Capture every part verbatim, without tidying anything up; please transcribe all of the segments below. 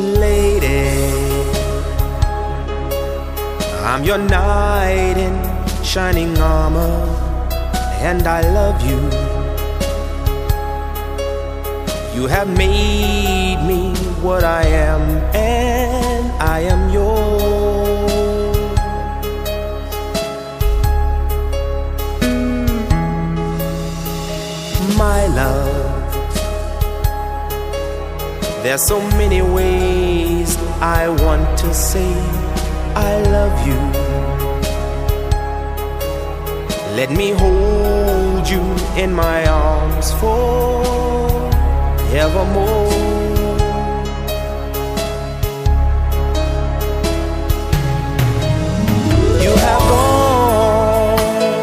Lady, I'm your knight in shining armor, and I love you. You have made me what I am, and I am yours. My love, there's so many ways I want to say I love you. Let me hold you in my arms forevermore. You have gone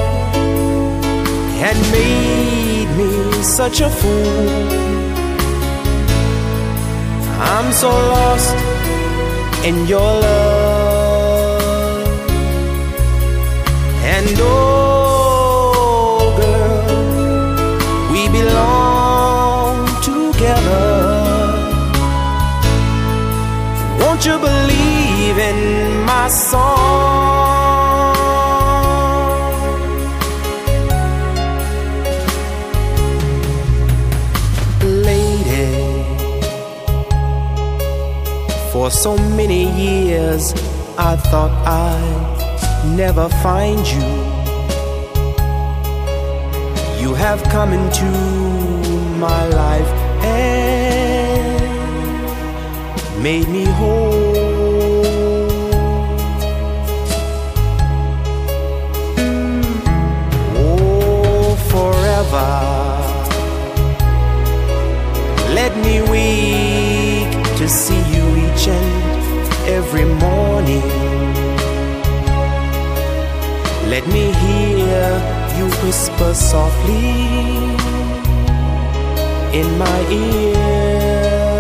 and made me such a fool. I'm so lost in your love. And oh girl, we belong together. Won't you believe in my song? Lady, for so many years I thought I'd never find you. You have come into my life and made me whole. Oh, forever, let me wake to see you each and every morning. Let me hear you whisper softly in my ear.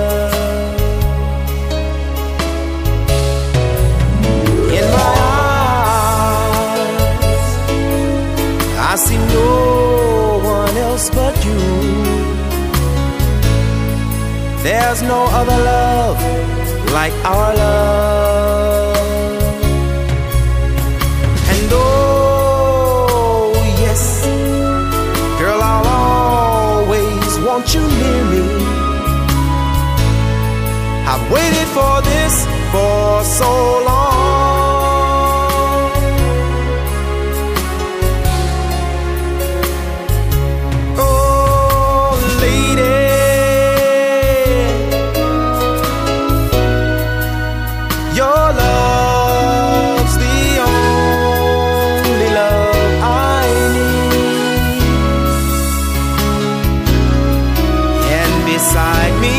In my eyes, I see no one else but you. There's no other love like our love. And oh yes, girl, I'll always want you near me. I've waited for this for so long. Oh lady, your love's the only love I need. And beside me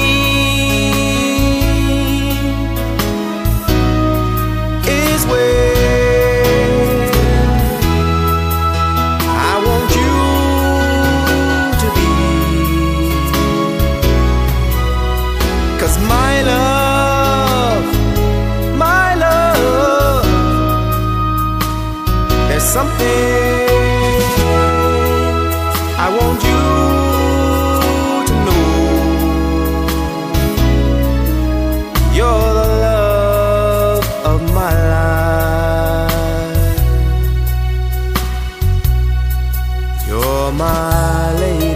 is where I want you to be. 'Cause my love, my love, there's something I want you to know. You're the love of my life. You're my lady.